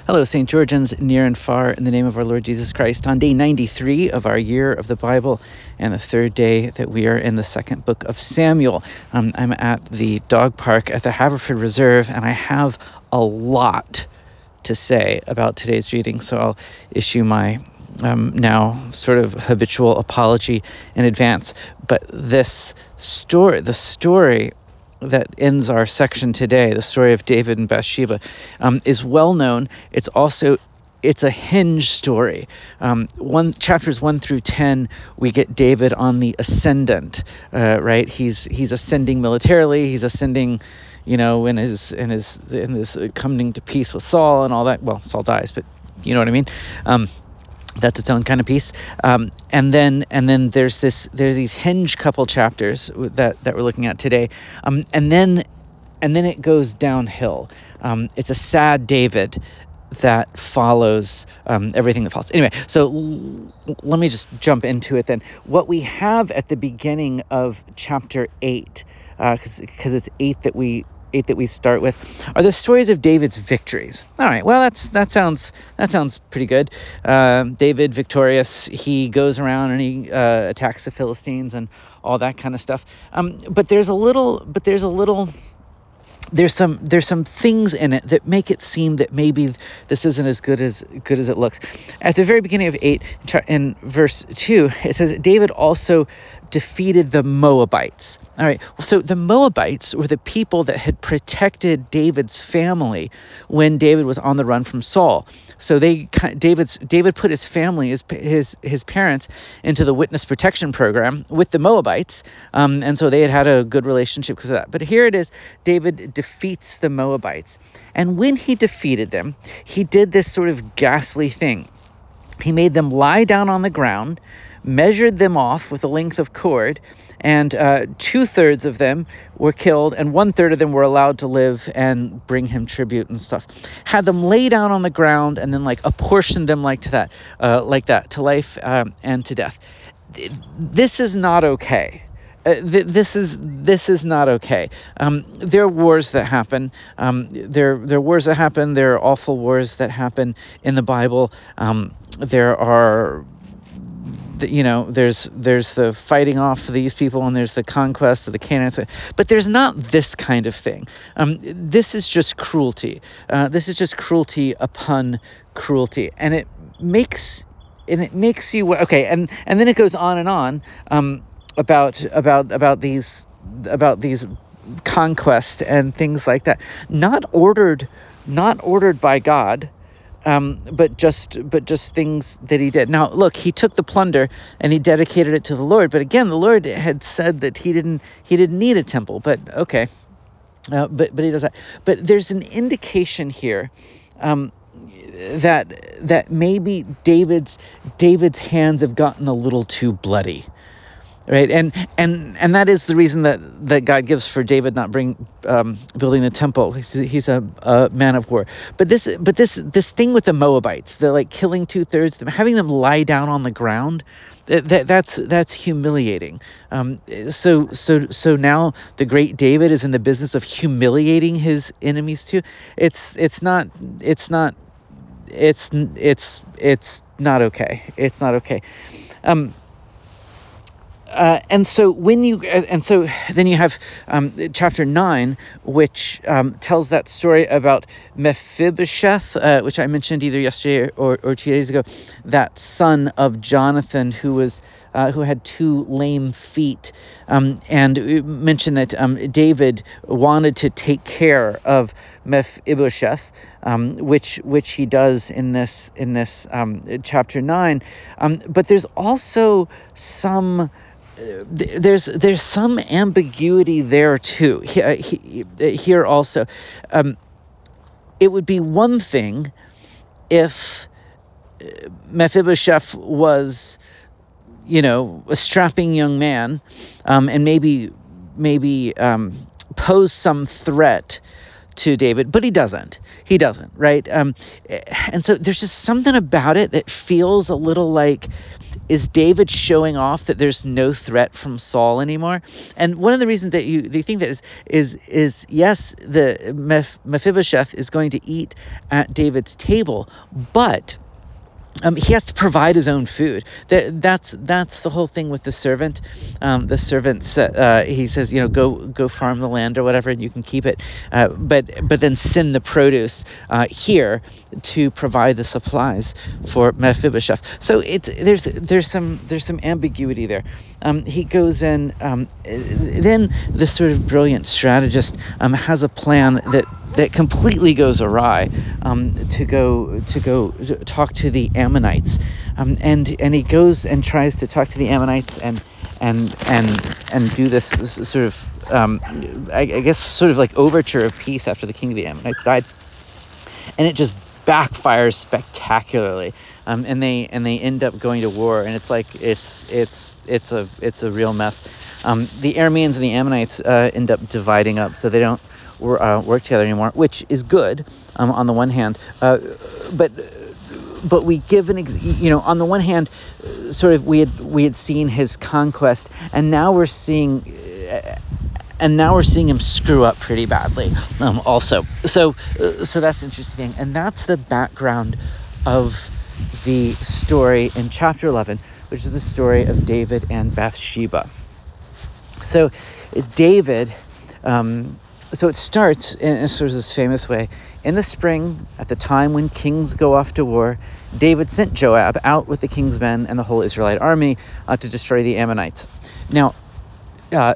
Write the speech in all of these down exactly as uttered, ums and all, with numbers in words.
Hello, Saint Georgians, near and far, in the name of our Lord Jesus Christ, on day ninety-three of our year of the Bible, and the third day that we are in the second book of Samuel. Um, I'm at the dog park at the Haverford Reserve, and I have a lot to say about today's reading, so I'll issue my um, now sort of habitual apology in advance. But this story, the story that ends our section today, the story of David and Bathsheba, um, is well known. It's also it's a hinge story. Um, one chapters one through ten, we get David on the ascendant, uh, right? He's he's ascending militarily. He's ascending, you know, in his in his in his coming to peace with Saul and all that. Well, Saul dies, but you know what I mean. Um, That's its own kind of piece. Um, and then and then there's this there's these hinge couple chapters that, that we're looking at today. Um, and then and then it goes downhill. Um, it's a sad David that follows um, everything that follows. Anyway, so l- let me just jump into it then. What we have at the beginning of chapter eight, because uh, because it's eight that we eight that we start with, are the stories of David's victories. All right, well that's that sounds that sounds pretty good. Uh, David victorious. He goes around and he uh, attacks the Philistines and all that kind of stuff. Um, but there's a little, but there's a little. There's some there's some things in it that make it seem that maybe this isn't as good as good as it looks. At the very beginning of eight, in verse two, it says David also defeated the Moabites. All right, so the Moabites were the people that had protected David's family when David was on the run from Saul. So they David's David put his family, his his his parents, into the witness protection program with the Moabites, um, and so they had had a good relationship because of that. But here it is, David defeats the Moabites, and when he defeated them, he did this sort of ghastly thing. He made them lie down on the ground, measured them off with a length of cord, and uh, two-thirds of them were killed, and one-third of them were allowed to live and bring him tribute and stuff. Had them lay down on the ground and then like apportioned them like to that, uh, like that, to life um, and to death. This is not okay. Uh, th- this is this is not okay. Um, there are wars that happen. Um, there there are wars that happen. There are awful wars that happen in the Bible. Um, there are, you know, there's there's the fighting off of these people, and there's the conquest of the Canaanites. But there's not this kind of thing. Um, this is just cruelty. Uh, this is just cruelty upon cruelty, and it makes and it makes you okay. And and then it goes on and on. Um, about about about these about these conquests and things like that, not ordered not ordered by God, um but just but just things that he did. Now look, he took the plunder and he dedicated it to the Lord, but again, the Lord had said that he didn't he didn't need a temple. But okay, uh, but but he does that. But there's an indication here um that that maybe David's David's hands have gotten a little too bloody. Right, and and and that is the reason that, that God gives for David not bring um, building the temple. He's, he's a, a man of war. But this but this this thing with the Moabites, the like killing two thirds, them having them lie down on the ground, that, that that's that's humiliating. Um, so so so now the great David is in the business of humiliating his enemies too. It's it's not it's not it's it's it's not okay. It's not okay. Um, Uh, and so when you uh, and so then you have um, chapter nine, which um, tells that story about Mephibosheth, uh, which I mentioned either yesterday or, or two days ago, that son of Jonathan who was uh, who had two lame feet, um, and it mentioned that um, David wanted to take care of Mephibosheth, um, which which he does in this in this um, chapter nine, um, but there's also some. There's there's some ambiguity there too. Here also, um, it would be one thing if Mephibosheth was, you know, a strapping young man, um, and maybe maybe um, pose some threat to David, but he doesn't. He doesn't, right? Um, and so there's just something about it that feels a little like is David showing off that there's no threat from Saul anymore? And one of the reasons that you they think that is is is yes, the Mephibosheth is going to eat at David's table, but Um, he has to provide his own food. That, that's that's the whole thing with the servant. Um, the servant, uh, he says, you know, go go farm the land or whatever, and you can keep it. Uh, but but then send the produce uh, here to provide the supplies for Mephibosheth. So it's there's there's some there's some ambiguity there. Um, he goes in. Um, then this sort of brilliant strategist um, has a plan that. that completely goes awry um, to go to go talk to the Ammonites, um, and and he goes and tries to talk to the Ammonites and and and and do this sort of um, I, I guess sort of like overture of peace after the king of the Ammonites died, and it just backfires spectacularly, um, and they and they end up going to war, and it's like it's it's it's a it's a real mess. Um, the Arameans and the Ammonites uh, end up dividing up, so they don't. Uh, work together anymore, which is good um, on the one hand, uh, but but we give an ex- you know on the one hand, uh, sort of we had we had seen his conquest, and now we're seeing uh, and now we're seeing him screw up pretty badly um, also. So uh, so that's interesting, and that's the background of the story in chapter eleven, which is the story of David and Bathsheba. So David. Um, So it starts in sort of this famous way. In the spring, at the time when kings go off to war, David sent Joab out with the king's men and the whole Israelite army uh, to destroy the Ammonites. Now, uh,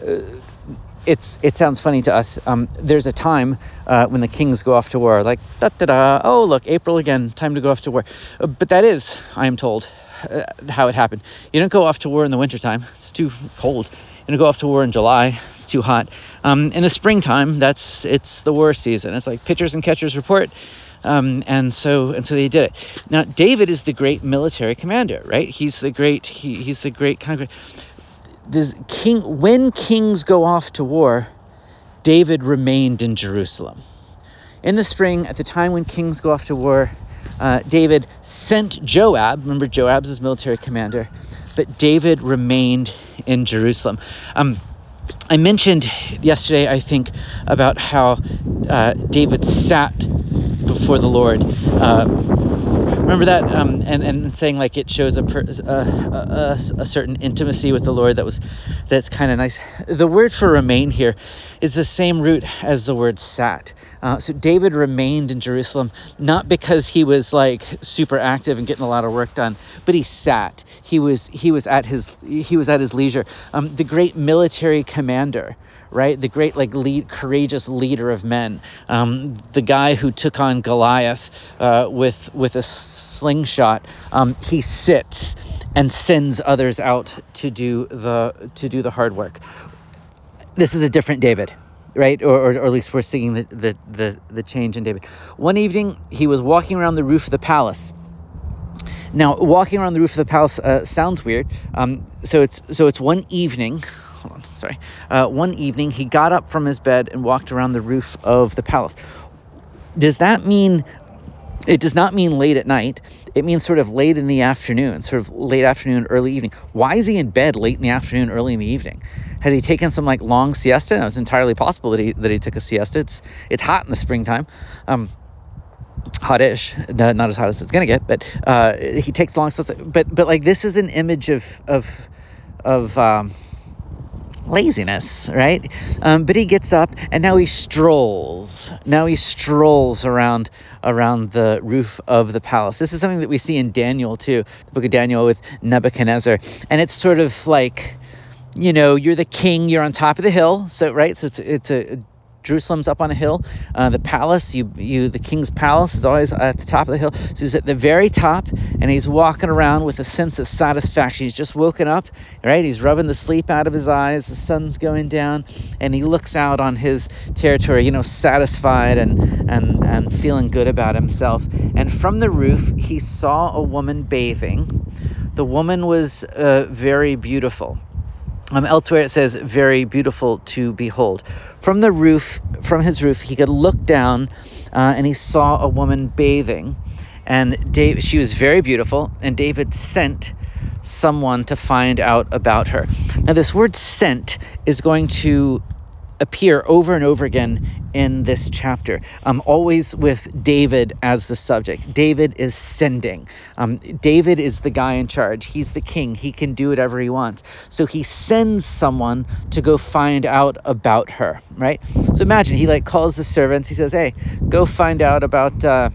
it's it sounds funny to us. Um, there's a time uh, when the kings go off to war, like, da-da-da, oh, look, April again, time to go off to war. Uh, but that is, I am told, uh, how it happened. You don't go off to war in the wintertime. It's too cold. You don't go off to war in July. It's too hot. Um, in the springtime, that's it's the war season. It's like pitchers and catchers report. Um, and so and so they did it. Now, David is the great military commander, right? He's the great, he, he's the great conqueror. This king, when kings go off to war, David remained in Jerusalem. In the spring, at the time when kings go off to war, uh, David sent Joab. Remember, Joab's his military commander, but David remained in Jerusalem. Um, I mentioned yesterday, I think, about how uh, David sat before the Lord. Uh, remember that? Um, and, and saying like it shows a, per, a, a, a certain intimacy with the Lord that was that's kind of nice. The word for remain here is the same root as the word sat. Uh, so David remained in Jerusalem, not because he was like super active and getting a lot of work done, but he sat. He was he was at his he was at his leisure. Um, the great military commander, right? The great like lead, courageous leader of men. Um, the guy who took on Goliath uh, with with a slingshot. Um, he sits and sends others out to do the to do the hard work. This is a different David, right? Or, or, or at least we're seeing the, the the the change in David. One evening, he was walking around the roof of the palace. Now, walking around the roof of the palace uh, sounds weird. Um, so it's so it's one evening. Hold on, sorry. Uh, one evening, he got up from his bed and walked around the roof of the palace. Does that mean? It does not mean late at night. It means sort of late in the afternoon, sort of late afternoon, early evening. Why is he in bed late in the afternoon, early in the evening? Has he taken some like long siesta? No, it's entirely possible that he that he took a siesta. It's it's hot in the springtime. Um, hot-ish, not, not as hot as it's gonna get, but uh, he takes long siesta. But but like this is an image of of of um, laziness, right? Um, but he gets up and now he strolls. Now he strolls around around the roof of the palace. This is something that we see in Daniel too, the book of Daniel with Nebuchadnezzar, and it's sort of like, you know, you're the king, you're on top of the hill, so right, so it's it's a Jerusalem's up on a hill. Uh, the palace, you you the king's palace is always at the top of the hill. So he's at the very top, and he's walking around with a sense of satisfaction. He's just woken up, right? He's rubbing the sleep out of his eyes. The sun's going down, and he looks out on his territory, you know, satisfied and and and feeling good about himself. And from the roof, he saw a woman bathing. The woman was uh, very beautiful. Um, elsewhere it says very beautiful to behold. From the roof, from his roof, he could look down uh, and he saw a woman bathing, and Dave, she was very beautiful, and David sent someone to find out about her. Now, this word sent is going to appear over and over again in this chapter, um, always with David as the subject. David is sending. Um, David is the guy in charge. He's the king. He can do whatever he wants. So he sends someone to go find out about her, right? So imagine he like calls the servants. He says, hey, go find out about... Uh,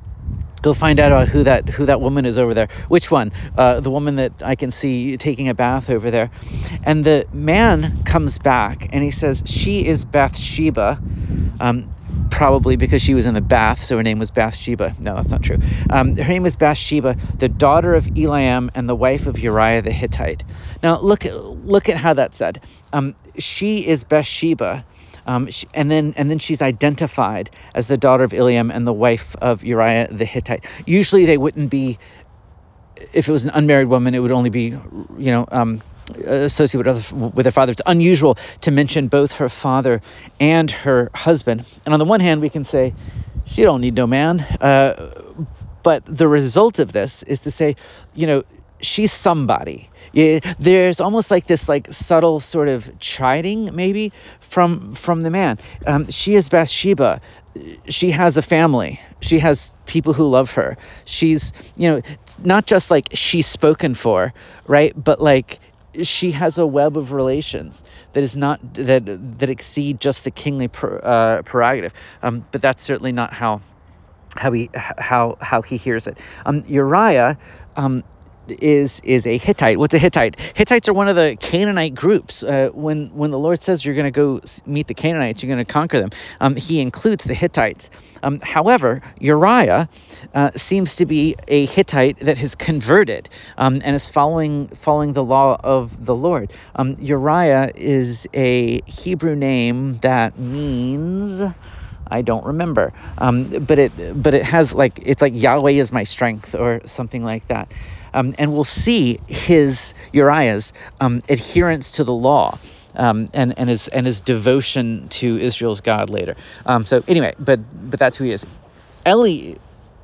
Go find out about who that who that woman is over there. Which one? Uh, the woman that I can see taking a bath over there. And the man comes back and he says, she is Bathsheba, um, probably because she was in the bath, so her name was Bathsheba. No, that's not true. Um, her name is Bathsheba, the daughter of Eliam and the wife of Uriah the Hittite. Now, look, look at how that's said. Um, she is Bathsheba. Um, she, and then and then she's identified as the daughter of Eliam and the wife of Uriah the Hittite. Usually they wouldn't be, if it was an unmarried woman, it would only be, you know, um, associated with, other, with her father. It's unusual to mention both her father and her husband. And on the one hand, we can say, she don't need no man. Uh, but the result of this is to say, you know, she's somebody. Yeah, there's almost like this like subtle sort of chiding maybe from from the man. Um, she is Bathsheba. She has a family. She has people who love her. She's, you know, not just like she's spoken for, right? But like she has a web of relations that is not that that exceed just the kingly per, uh, prerogative. Um, but that's certainly not how how he how how he hears it. Um, Uriah. Um, is is a Hittite. What's a Hittite? Hittites are one of the Canaanite groups. Uh, when when the Lord says you're going to go meet the Canaanites, you're going to conquer them, um, he includes the Hittites. Um, however, Uriah uh, seems to be a Hittite that has converted um, and is following following the law of the Lord. Um, Uriah is a Hebrew name that means, I don't remember, um, but it but it has like, it's like Yahweh is my strength or something like that. Um, and we'll see his Uriah's um, adherence to the law um, and and his and his devotion to Israel's God later. Um, so anyway, but but that's who he is. Eli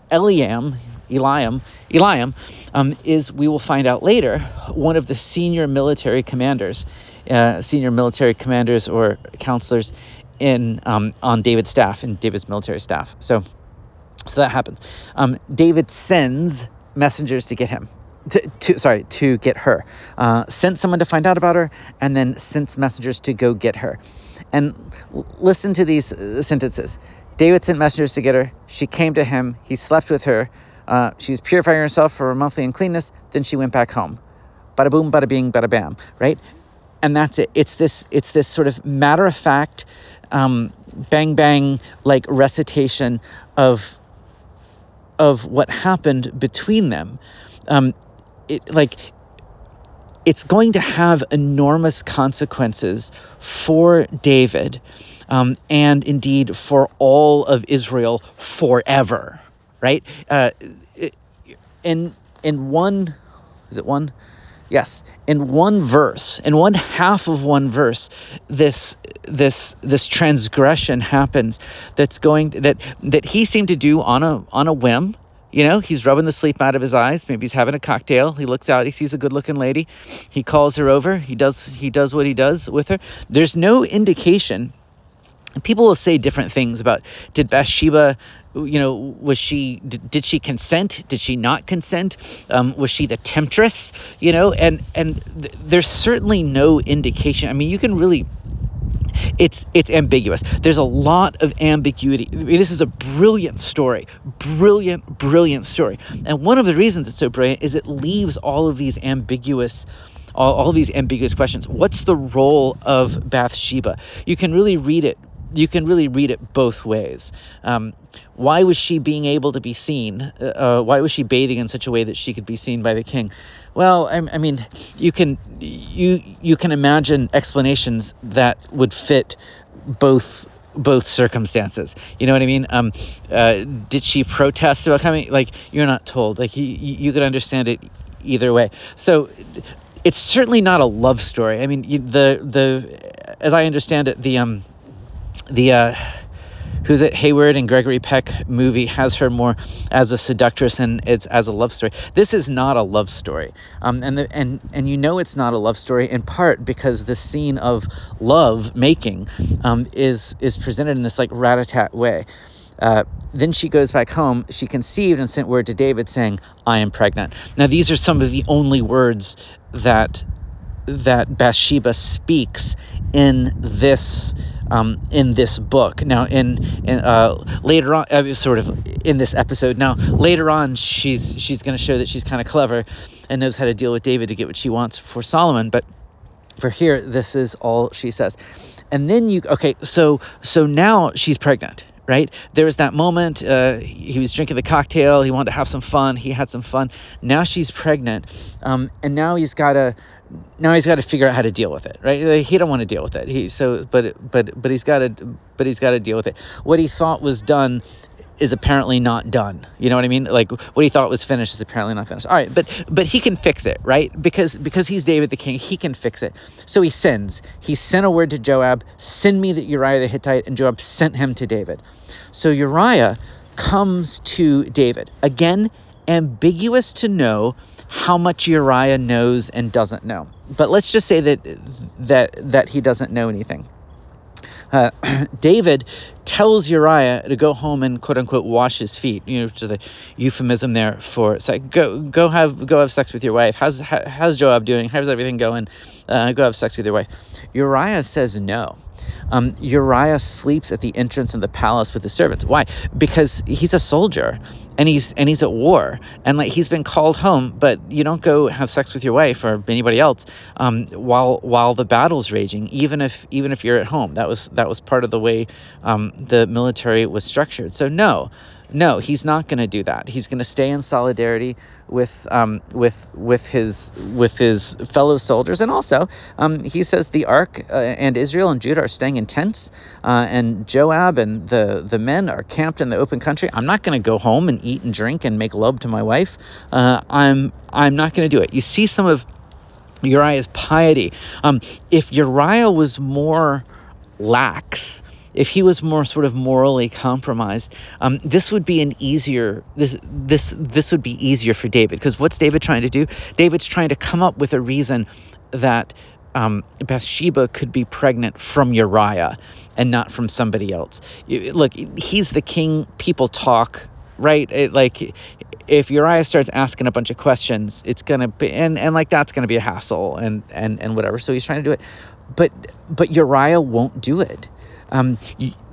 Eliam Eliam Eliam um, is, we will find out later, one of the senior military commanders, uh, senior military commanders or counselors in um, on David's staff, in David's military staff. So so that happens. Um, David sends messengers to get him. To, to sorry to get her, uh, sent someone to find out about her, and then sent messengers to go get her. And l- listen to these uh, sentences. David sent messengers to get her. She came to him. He slept with her. Uh, she was purifying herself for her monthly uncleanness. Then she went back home. Bada boom, bada bing, bada bam. Right, and that's it. It's this. It's this sort of matter of fact, um, bang bang like recitation of of what happened between them. Um, It, like it's going to have enormous consequences for David, um, and indeed for all of Israel forever, right? Uh, in in one, is it one? Yes, in one verse, in one half of one verse, this this this transgression happens. That's going that that he seemed to do on a on a whim. You know, he's rubbing the sleep out of his eyes. Maybe he's having a cocktail. He looks out. He sees a good-looking lady. He calls her over. He does he does what he does with her. There's no indication. People will say different things about, did Bathsheba, you know, was she, did, did she consent? Did she not consent? Um, was she the temptress? You know, and and th- there's certainly no indication. I mean, you can really. It's it's ambiguous. There's a lot of ambiguity. I mean, this is a brilliant story, brilliant, brilliant story. And one of the reasons it's so brilliant is it leaves all of these ambiguous, all, all of these ambiguous questions. What's the role of Bathsheba? You can really read it. You can really read it both ways. Um, why was she being able to be seen? Uh, why was she bathing in such a way that she could be seen by the king? Well, I, I mean, you can you you can imagine explanations that would fit both both circumstances. You know what I mean? Um, uh, did she protest about coming? Like, you're not told. Like, you you could understand it either way. So it's certainly not a love story. I mean, the the as I understand it, the um the uh who's it, Hayward and Gregory Peck movie has her more as a seductress and it's as a love story. This is not a love story. Um, and, the, and, and you know it's not a love story in part because the scene of love making um, is, is presented in this like rat-a-tat way. Uh, then she goes back home. She conceived and sent word to David saying, I am pregnant. Now, these are some of the only words that that Bathsheba speaks in this um, in this book. Now, in, in uh, later on, uh, sort of in this episode. Now, later on, she's she's going to show that she's kind of clever and knows how to deal with David to get what she wants for Solomon. But for here, this is all she says. And then you, okay, so so now she's pregnant. Right? There was that moment, uh, he was drinking the cocktail, he wanted to have some fun, he had some fun. Now she's pregnant, um, and now he's got to, now he's got to figure out how to deal with it, right? Like, he don't want to deal with it. He so, but but but he's got to, but he's got to deal with it. What he thought was done is apparently not done. You know what I mean? Like what he thought was finished is apparently not finished. All right, but but he can fix it, right? Because because he's David the king, he can fix it. So he sends. He sent a word to Joab, send me the Uriah the Hittite, and Joab sent him to David. So Uriah comes to David. Again, ambiguous to know how much Uriah knows and doesn't know. But let's just say that that that he doesn't know anything. Uh, David tells Uriah to go home and quote unquote wash his feet, you know, to the euphemism there for sex. Go, go have, go have sex with your wife. How's, how, how's Joab doing? How's everything going? Uh, go have sex with your wife. Uriah says no. Um, Uriah sleeps at the entrance of the palace with the servants. Why? Because he's a soldier and he's and he's at war and like he's been called home. But you don't go have sex with your wife or anybody else um, while while the battle's raging. Even if even if you're at home, that was that was part of the way um, the military was structured. So no. No, he's not going to do that. He's going to stay in solidarity with um, with with his with his fellow soldiers, and also um, he says the Ark uh, and Israel and Judah are staying in tents, uh, and Joab and the the men are camped in the open country. I'm not going to go home and eat and drink and make love to my wife. Uh, I'm I'm not going to do it. You see some of Uriah's piety. Um, if Uriah was more lax, if he was more sort of morally compromised, um, this would be an easier this this this would be easier for David, because what's David trying to do? David's trying to come up with a reason that um, Bathsheba could be pregnant from Uriah and not from somebody else. You, look, he's the king. People talk, right? It, like if Uriah starts asking a bunch of questions, it's gonna be and, and like that's gonna be a hassle and and and whatever. So he's trying to do it, but but Uriah won't do it. Um,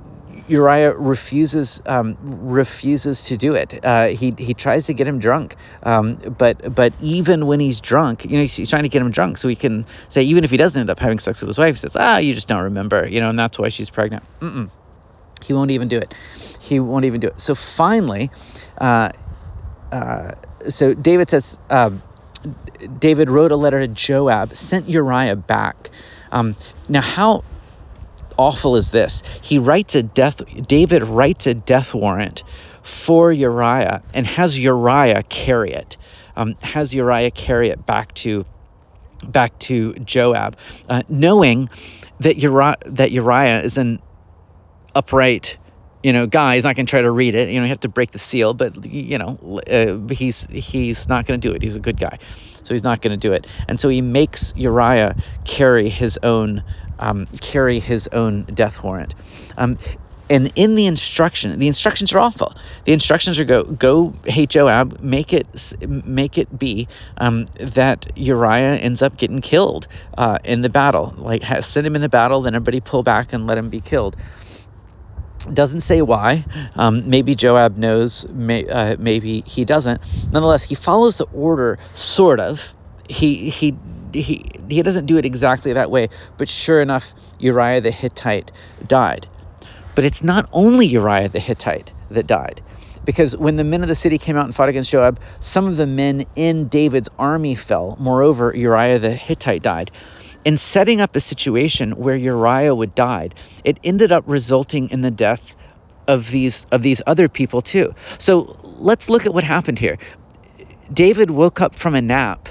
Uriah refuses um, refuses to do it. Uh, he he tries to get him drunk, um, but but even when he's drunk, you know, he's, he's trying to get him drunk so he can say, even if he doesn't end up having sex with his wife, he says, ah, you just don't remember, you know, and that's why she's pregnant. Mm-mm. He won't even do it. He won't even do it. So finally, uh, uh, so David says, uh, David wrote a letter to Joab, sent Uriah back. Um, now how awful is this? He writes a death, David writes a death warrant for Uriah and has Uriah carry it, um, has Uriah carry it back to, back to Joab, uh, knowing that Uriah, that Uriah is an upright, you know, guy. He's not going to try to read it. You know, you have to break the seal, but you know, uh, he's, he's not going to do it. He's a good guy. So he's not going to do it. And so he makes Uriah carry his own Um, carry his own death warrant. Um, and in the instruction, the instructions are awful. The instructions are go, go, hey, Joab, make it, make it be um, that Uriah ends up getting killed uh, in the battle. Like, send him in the battle, then everybody pull back and let him be killed. Doesn't say why. Um, maybe Joab knows, may, uh, maybe he doesn't. Nonetheless, he follows the order, sort of. He he he he doesn't do it exactly that way, but sure enough, Uriah the Hittite died. But it's not only Uriah the Hittite that died, because when the men of the city came out and fought against Joab, some of the men in David's army fell. Moreover, Uriah the Hittite died. In setting up a situation where Uriah would die, it ended up resulting in the death of these of these other people too. So let's look at what happened here. David woke up from a nap.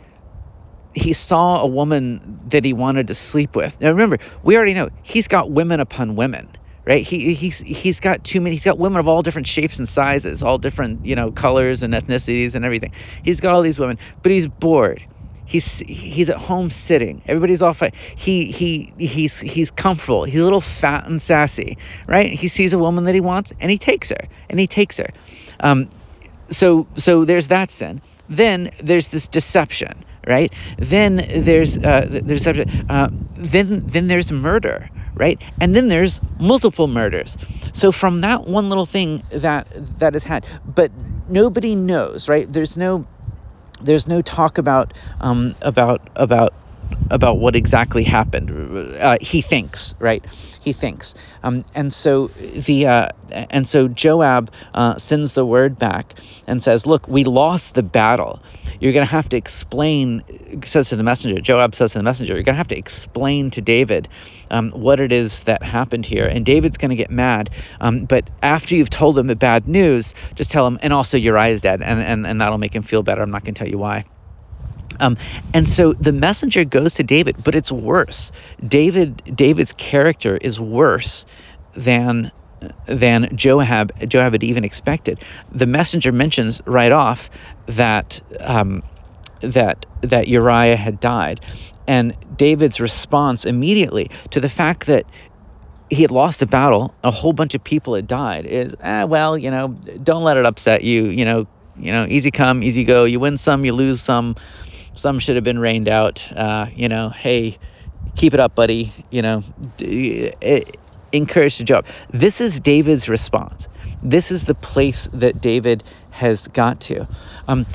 He saw a woman that he wanted to sleep with. Now remember, we already know he's got women upon women, right? He he's he's got too many. He's got women of all different shapes and sizes, all different, you know, colors and ethnicities and everything. He's got all these women, but he's bored. He's he's at home sitting. Everybody's off. He he he's he's comfortable. He's a little fat and sassy, right? He sees a woman that he wants, and he takes her, and he takes her. Um, so so there's that sin. Then there's this deception, right? Then there's uh, there's uh, then then there's murder, right? And then there's multiple murders. So from that one little thing that that is had, but nobody knows, right? There's no there's no talk about um, about about about what exactly happened. Uh, he thinks, right? He thinks, um, and so the uh, and so Joab uh, sends the word back and says, "Look, we lost the battle. You're going to have to explain." Says to the messenger, Joab says to the messenger, "You're going to have to explain to David um, what it is that happened here." And David's going to get mad, um, but after you've told him the bad news, just tell him, and also Uriah is dead, and and and that'll make him feel better. I'm not going to tell you why. Um, and so the messenger goes to David, but it's worse. David, David's character is worse than than Joab, Joab had even expected. The messenger mentions right off that um, that that Uriah had died, and David's response immediately to the fact that he had lost a battle, a whole bunch of people had died, is ah, well, you know, don't let it upset you. You know, you know, easy come, easy go. You win some, you lose some. Some should have been rained out. Uh, you know, hey, keep it up, buddy. You know, d- it, encourage the job. This is David's response. This is the place that David has got to. Um,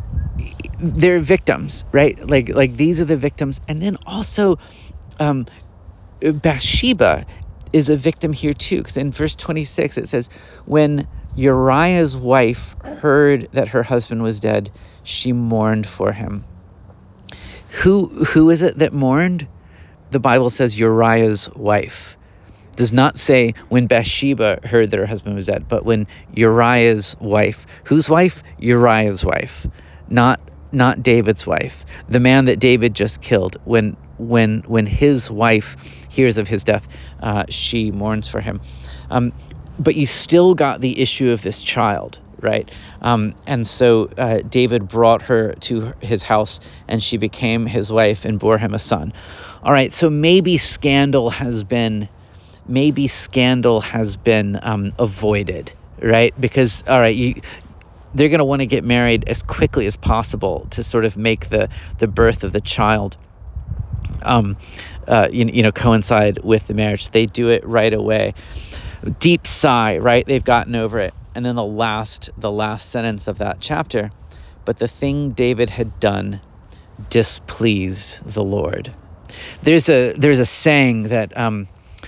they're victims, right? Like, like these are the victims. And then also, um, Bathsheba is a victim here too, because in verse twenty-six it says, when Uriah's wife heard that her husband was dead, she mourned for him. Who who is it that mourned? The Bible says Uriah's wife. It does not say when Bathsheba heard that her husband was dead, but when Uriah's wife. Whose wife? Uriah's wife, not not David's wife. The man that David just killed. When when when his wife hears of his death, uh, she mourns for him. Um, but you still got the issue of this child, right? Um, and so uh, David brought her to his house, and she became his wife and bore him a son. All right, so maybe scandal has been, maybe scandal has been um, avoided, right? Because all right, you, they're going to want to get married as quickly as possible to sort of make the the birth of the child, um, uh, you, you know, coincide with the marriage. They do it right away. Deep sigh, right? They've gotten over it. And then the last, the last sentence of that chapter, but the thing David had done displeased the Lord. There's a there's a saying that um,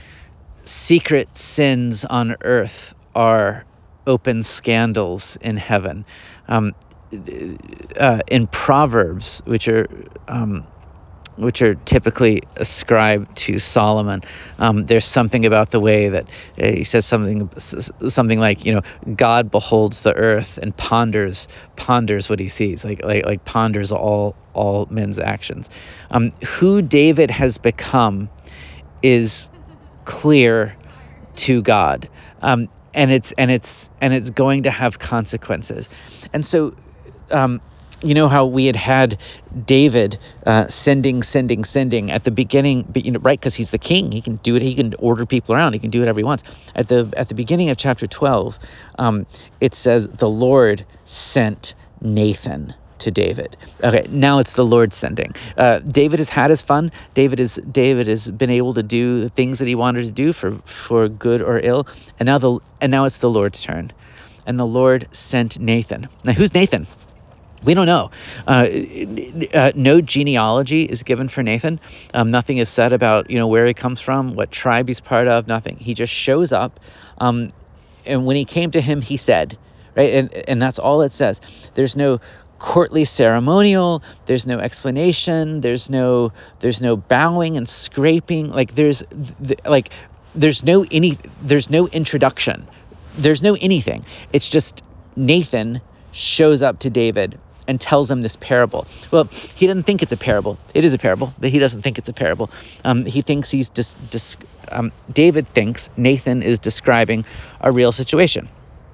secret sins on earth are open scandals in heaven. Um, uh, in Proverbs, which are um, which are typically ascribed to Solomon, um, there's something about the way that uh, he says something something like, you know, God beholds the earth and ponders ponders what he sees, like like like ponders all all men's actions. Um, who David has become is clear to God, um, and it's and it's and it's going to have consequences. And so, um, you know how we had had David uh, sending, sending, sending at the beginning, you know, right? Because he's the king, he can do it. He can order people around. He can do whatever he wants. At the at the beginning of chapter twelve, um, it says the Lord sent Nathan to David. Okay, now it's the Lord sending. Uh, David has had his fun. David is David has been able to do the things that he wanted to do for for good or ill, and now the and now it's the Lord's turn, and the Lord sent Nathan. Now, who's Nathan? We don't know. Uh, uh, no genealogy is given for Nathan. Um, nothing is said about, you know, where he comes from, what tribe he's part of. Nothing. He just shows up, um, and when he came to him, he said, right, and and that's all it says. There's no courtly ceremonial. There's no explanation. There's no there's no bowing and scraping. Like there's th- like there's no any there's no introduction. There's no anything. It's just Nathan shows up to David and tells him this parable. Well, he doesn't think it's a parable. It is a parable, but he doesn't think it's a parable. Um, he thinks he's just, dis- um, David thinks Nathan is describing a real situation.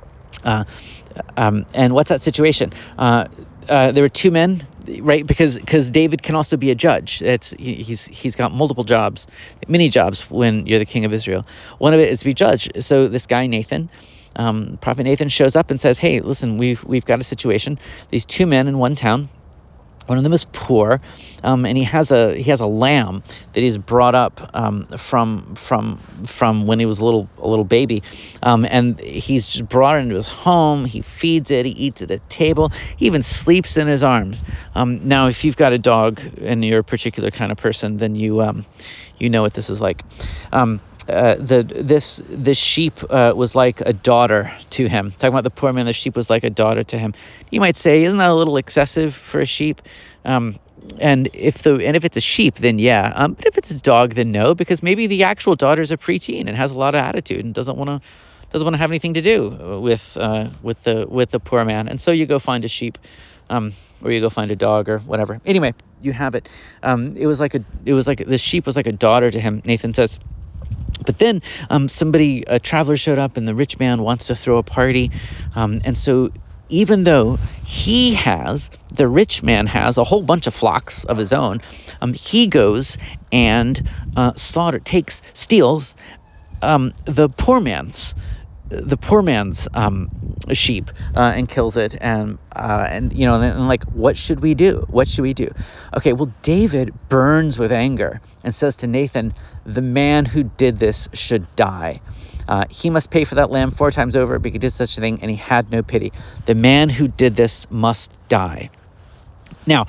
Uh, um, and what's that situation? Uh, uh, there were two men, right? Because because David can also be a judge. It's he, he's he's got multiple jobs, many jobs when you're the king of Israel. One of it is to be judge. So this guy Nathan, um, Prophet Nathan, shows up and says, "Hey, listen, we've we've got a situation. These two men in one town. One of them is poor, um, and he has a he has a lamb that he's brought up um, from from from when he was a little a little baby, um, and he's just brought it into his home. He feeds it, he eats it at table, he even sleeps in his arms. Um, now, if you've got a dog and you're a particular kind of person, then you um, you know what this is like. Um, Uh, the this this sheep uh, was like a daughter to him. Talking about the poor man, the sheep was like a daughter to him. You might say, isn't that a little excessive for a sheep? Um, and if the and if it's a sheep, then yeah. Um, but if it's a dog, then no, because maybe the actual daughter's a preteen and has a lot of attitude and doesn't want to doesn't want to have anything to do with uh, with the with the poor man. And so you go find a sheep, um, or you go find a dog or whatever. Anyway, you have it. Um, it was like a it was like the sheep was like a daughter to him. Nathan says. But then um, somebody, a traveler showed up, and the rich man wants to throw a party. Um, and so even though he has, the rich man has a whole bunch of flocks of his own, um, he goes and uh, slaughter, takes, steals um, the poor man's the poor man's um, sheep uh, and kills it. And, uh, and you know, and, and like, what should we do? What should we do? Okay, well, David burns with anger and says to Nathan, the man who did this should die. Uh, he must pay for that lamb four times over because he did such a thing and he had no pity. The man who did this must die. Now,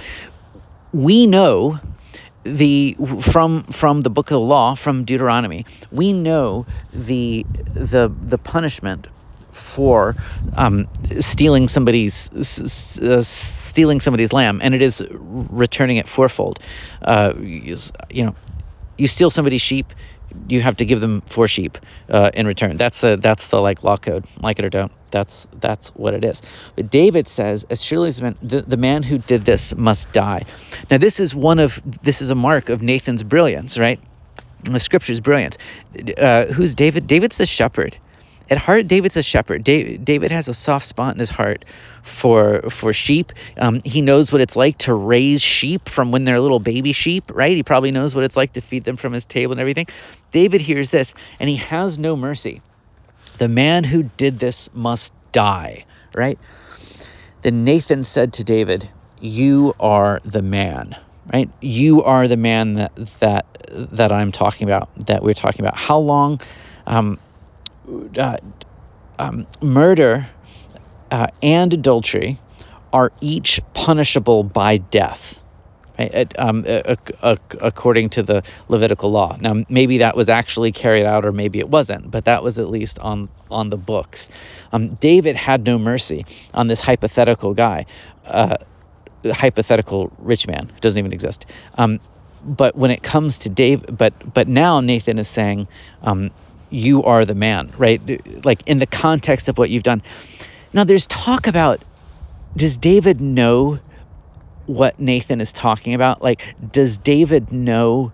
we know the from from the book of the law, from Deuteronomy, we know the the the punishment for um, stealing somebody's uh, stealing somebody's lamb, and it is returning it fourfold. Uh, you, you know, you steal somebody's sheep, you have to give them four sheep uh, in return. That's the that's the like law code, like it or don't. That's that's what it is. But David says, as surely as the, the man who did this must die. Now, this is one of this is a mark of Nathan's brilliance, right? The scripture's brilliance. Uh, who's David? David's the shepherd. At heart, David's a shepherd. David has a soft spot in his heart for for sheep. Um, he knows what it's like to raise sheep from when they're little baby sheep, right? He probably knows what it's like to feed them from his table and everything. David hears this, and he has no mercy. The man who did this must die, right? Then Nathan said to David, you are the man, right? You are the man that that that I'm talking about, that we're talking about. How long? Um, Uh, um, murder uh, and adultery are each punishable by death, right? Um, uh, uh, according to the Levitical law. Now, maybe that was actually carried out, or maybe it wasn't, but that was at least on on the books. Um, David had no mercy on this hypothetical guy, uh, hypothetical rich man who doesn't even exist. Um, but when it comes to Dave, but but now Nathan is saying, um, you are the man, right? Like in the context of what you've done. Now there's talk about, does David know what Nathan is talking about? Like, does David know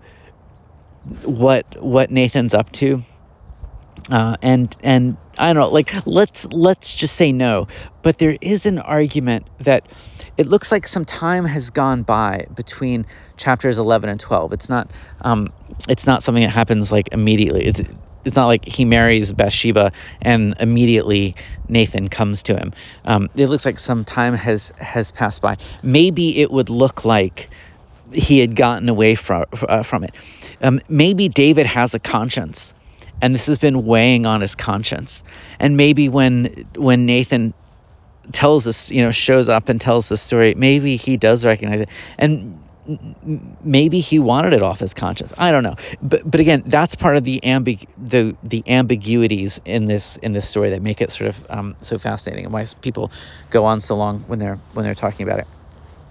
what what Nathan's up to? Uh, and and I don't know, like let's let's just say no. But there is an argument that it looks like some time has gone by between chapters eleven and twelve. It's not um, it's not something that happens like immediately. It's it's not like he marries Bathsheba and immediately Nathan comes to him. Um, it looks like some time has has passed by. Maybe it would look like he had gotten away from uh, from it. Um, maybe David has a conscience, and this has been weighing on his conscience. And maybe when when Nathan tells us, you know, shows up and tells the story, maybe he does recognize it, and maybe he wanted it off his conscience. I don't know, but but again, that's part of the ambig the the ambiguities in this in this story that make it sort of um, so fascinating, and why people go on so long when they're when they're talking about it.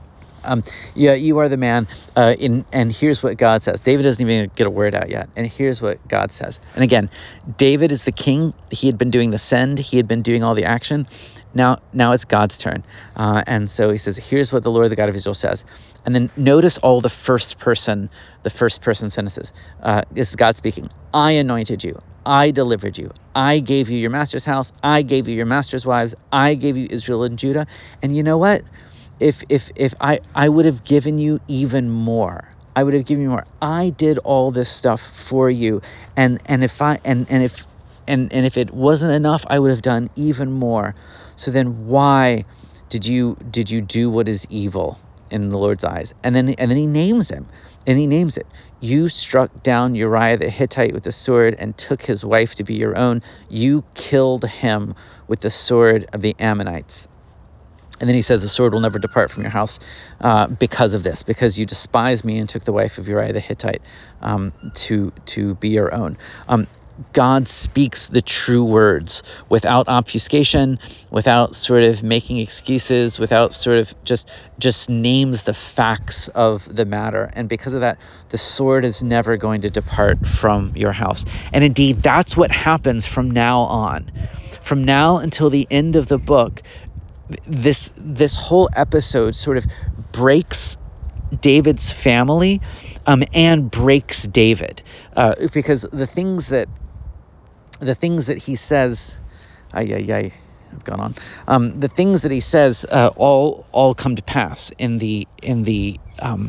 Um, yeah, you are the man. Uh, in and here's what God says. David doesn't even get a word out yet. And here's what God says. And again, David is the king. He had been doing the send. He had been doing all the action. Now, now it's God's turn. Uh, and so he says, here's what the Lord, the God of Israel says. And then notice all the first person, the first person sentences. Uh, this is God speaking. I anointed you. I delivered you. I gave you your master's house. I gave you your master's wives. I gave you Israel and Judah. And you know what? If if if I, I would have given you even more. I would have given you more. I did all this stuff for you. And and if I and, and if and, and if it wasn't enough, I would have done even more. So then why did you did you do what is evil in the Lord's eyes? And then and then he names him. And he names it. You struck down Uriah the Hittite with the sword and took his wife to be your own. You killed him with the sword of the Ammonites. And then he says, the sword will never depart from your house uh, because of this, because you despised me and took the wife of Uriah the Hittite um, to to be your own. Um, God speaks the true words without obfuscation, without sort of making excuses, without sort of just just names the facts of the matter. And because of that, the sword is never going to depart from your house. And indeed, that's what happens from now on. From now until the end of the book, this this whole episode sort of breaks David's family um, and breaks David uh, because the things that the things that he says, ay, ay, ay, I've gone on. Um, the things that he says uh, all all come to pass in the in the um,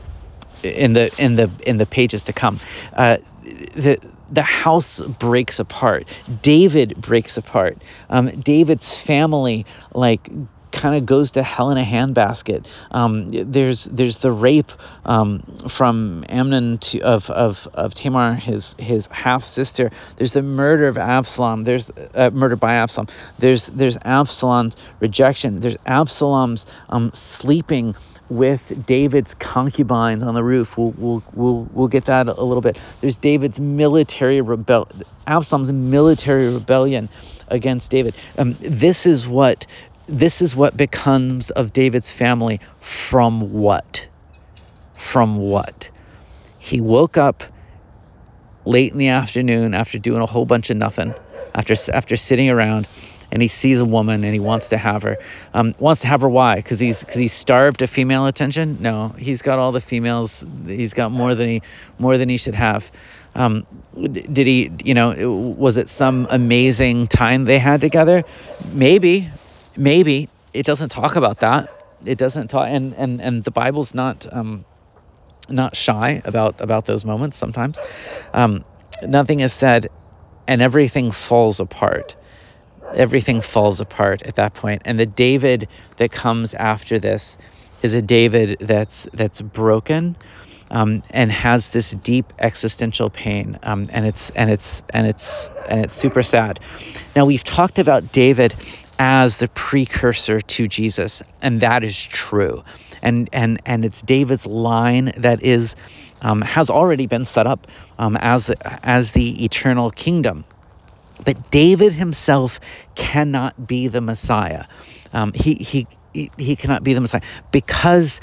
in the in the in the pages to come. Uh, the the house breaks apart. David breaks apart. Um, David's family like kind of goes to hell in a handbasket. Um, there's there's the rape um, from Amnon to, of of of Tamar, his his half sister. There's the murder of Absalom. There's uh, murder by Absalom. There's there's Absalom's rejection. There's Absalom's um, sleeping with David's concubines on the roof. We'll we'll we'll we'll get that a little bit. There's David's military rebel, Absalom's military rebellion against David. Um, this is what this is what becomes of David's family from what? From what? He woke up late in the afternoon after doing a whole bunch of nothing, after after sitting around, and he sees a woman and he wants to have her. Um, wants to have her. Why? Because he's because he's starved of female attention? No, he's got all the females. He's got more than he more than he should have. Um, did he? You know, was it some amazing time they had together? Maybe, maybe. It doesn't talk about that. It doesn't talk, and and and the Bible's not um not shy about about those moments. Sometimes, um, nothing is said, and everything falls apart. Everything falls apart at that point. And the David that comes after this is a David that's that's broken um, and has this deep existential pain. Um, and it's and it's and it's and it's super sad. Now, we've talked about David as the precursor to Jesus, and that is true. And and and it's David's line that is um, has already been set up um, as the as the eternal kingdom. But David himself cannot be the Messiah. Um, he, he he he cannot be the Messiah because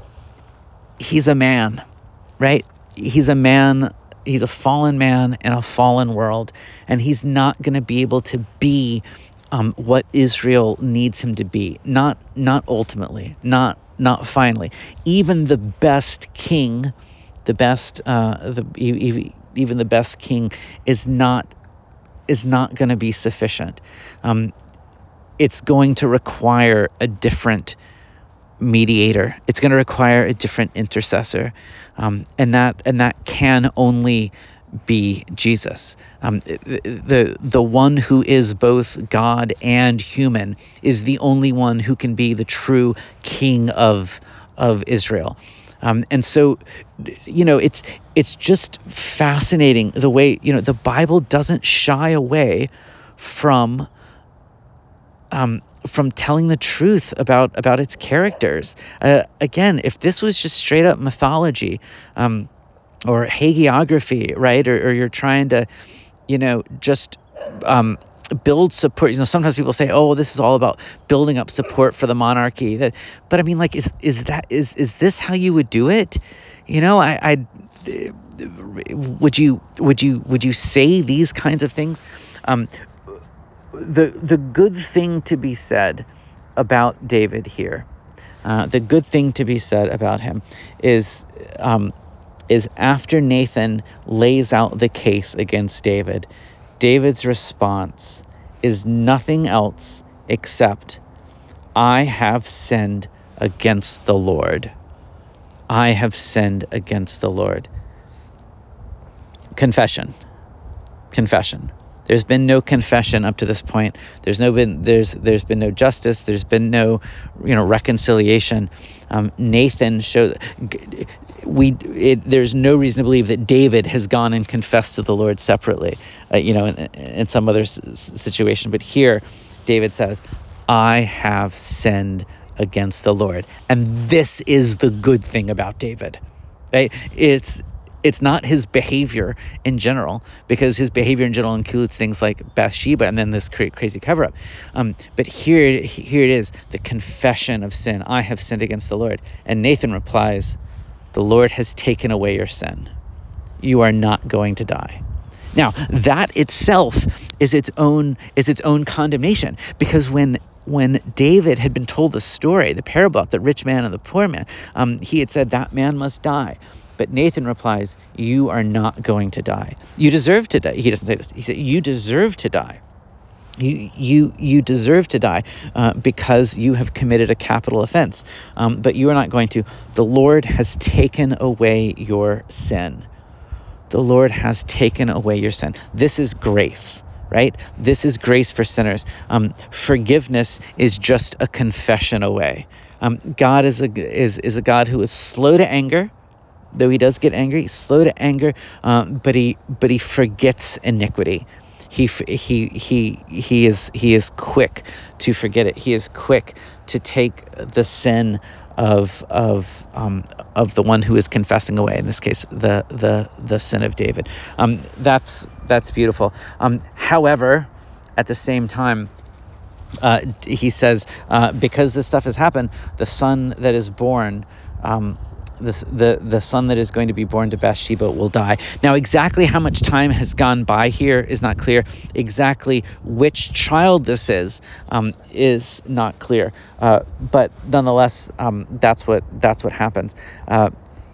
he's a man, right? He's a man. He's a fallen man in a fallen world, and he's not going to be able to be um, what Israel needs him to be. Not not ultimately. Not not finally. Even the best king, the best uh, the even the best king is not. is not going to be sufficient. Um, it's going to require a different mediator. It's going to require a different intercessor, um, and that and that can only be Jesus. Um, the, the the one who is both God and human is the only one who can be the true King of of Israel. Um, and so, you know, it's it's just fascinating the way, you know, the Bible doesn't shy away from um, from telling the truth about about its characters. Uh, again, if this was just straight up mythology um, or hagiography, right, or, or you're trying to, you know, just um, build support. You know, sometimes people say, "Oh, this is all about building up support for the monarchy." That, but I mean, like, is is that is is this how you would do it? You know, I, I would you would you would you say these kinds of things? Um, the the good thing to be said about David here, uh, the good thing to be said about him is. Um, is after Nathan lays out the case against David, David's response is nothing else except, I have sinned against the Lord. I have sinned against the Lord. Confession. Confession. There's been no confession up to this point. There's no been there's there's been no justice. There's been no, you know, reconciliation. Um, Nathan showed we. It, there's no reason to believe that David has gone and confessed to the Lord separately, uh, you know, in, in some other s- situation. But here, David says, "I have sinned against the Lord," and this is the good thing about David, right? It's It's not his behavior in general, because his behavior in general includes things like Bathsheba and then this cra- crazy cover-up. Um, but here, here it is, the confession of sin. I have sinned against the Lord. And Nathan replies, the Lord has taken away your sin. You are not going to die. Now, that itself is its own is its own condemnation, because when when David had been told the story, the parable of the rich man and the poor man, um, he had said that man must die. But Nathan replies, you are not going to die. You deserve to die. He doesn't say this. He said, you deserve to die. You you you deserve to die uh, because you have committed a capital offense. Um, but you are not going to. The Lord has taken away your sin. The Lord has taken away your sin. This is grace, right? This is grace for sinners. Um, forgiveness is just a confession away. Um, God is a is is a God who is slow to anger. Though he does get angry, he's slow to anger, um, but he but he forgets iniquity. He he he he is he is quick to forget it. He is quick to take the sin of of um, of the one who is confessing away. In this case, the the the sin of David. Um, that's that's beautiful. Um, however, at the same time, uh, he says, uh, because this stuff has happened, the son that is born. Um, This, the the son that is going to be born to Bathsheba will die. Now, exactly how much time has gone by here is not clear. Exactly which child this is um, is not clear. Uh, but nonetheless, um, that's what that's what happens. Uh,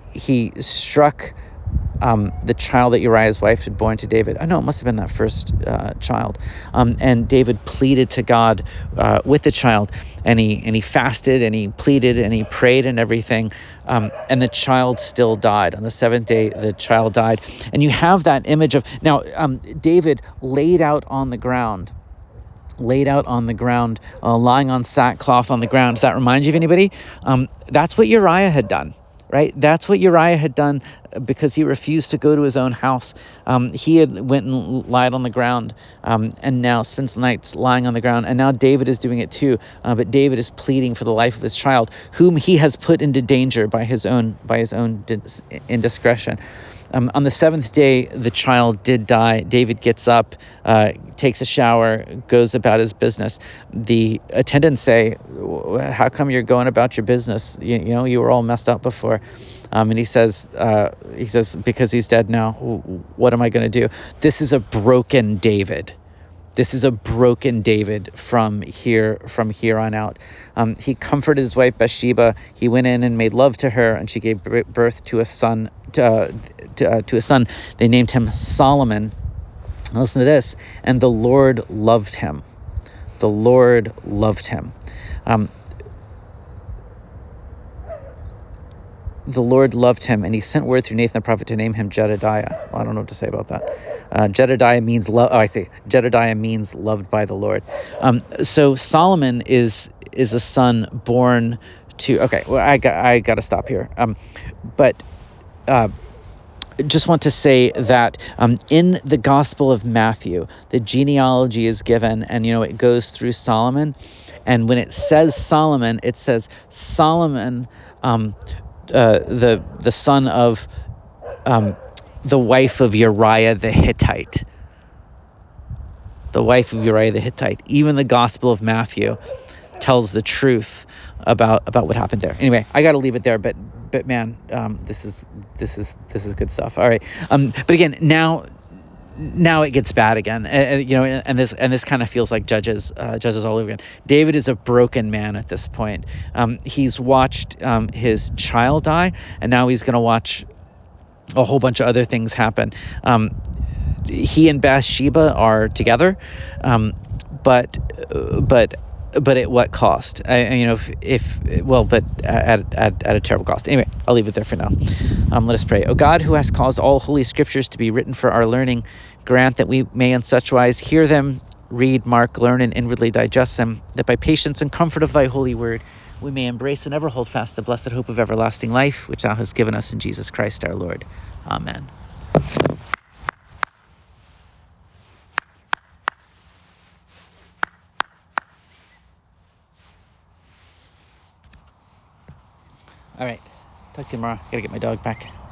he struck um, the child that Uriah's wife had born to David. I know it must have been that first uh, child. Um, and David pleaded to God uh, with the child, and he and he fasted and he pleaded and he prayed and everything. Um, and the child still died. On the seventh day, the child died. And you have that image of now um, David laid out on the ground. laid out on the ground, uh, lying on sackcloth on the ground. Does that remind you of anybody? Um, that's what Uriah had done, right? That's what Uriah had done because he refused to go to his own house. Um, he had went and lied on the ground um, and now spends nights lying on the ground. And now David is doing it too. Uh, but David is pleading for the life of his child, whom he has put into danger by his own by his own dis- indiscretion. Um, on the seventh day, the child did die. David gets up, uh, takes a shower, goes about his business. The attendants say, how come you're going about your business? You, you know, you were all messed up before. Um, and he says, uh, he says, because he's dead now, what am I going to do? This is a broken David. This is a broken David from here from here on out. Um, he comforted his wife Bathsheba. He went in and made love to her, and she gave birth to a son. To, uh, to, uh, to a son. They named him Solomon. Listen to this. And the Lord loved him. The Lord loved him. Um, the Lord loved him, and he sent word through Nathan the prophet to name him Jedediah. Well, I don't know what to say about that. Uh, Jedediah means love. Oh, I see. Jedediah means loved by the Lord. Um, so Solomon is is a son born to. Okay, well, I got I got to stop here. Um, but. Uh, just want to say that um, in the Gospel of Matthew, the genealogy is given, and you know it goes through Solomon, and when it says Solomon, it says Solomon, um, uh, the the son of um, the wife of Uriah the Hittite. The the wife of Uriah the Hittite. Even the Gospel of Matthew tells the truth about about what happened there. Anyway, I got to leave it there, but but man, um, this is this is this is good stuff. All right, um, but again, now now it gets bad again, and, you know, and this and this kind of feels like Judges uh, Judges all over again. David is a broken man at this point. Um, he's watched um, his child die, and now he's going to watch a whole bunch of other things happen. Um, he and Bathsheba are together, um, but uh, but but at what cost? I, you know, if, if well, but at, at at a terrible cost. Anyway, I'll leave it there for now. Um, let us pray. O God, who has caused all holy scriptures to be written for our learning, grant that we may in such wise hear them, read, mark, learn, and inwardly digest them, that by patience and comfort of thy holy word we may embrace and ever hold fast the blessed hope of everlasting life, which thou hast given us in Jesus Christ our Lord. Amen. All right. Talk to you tomorrow. Gotta get my dog back.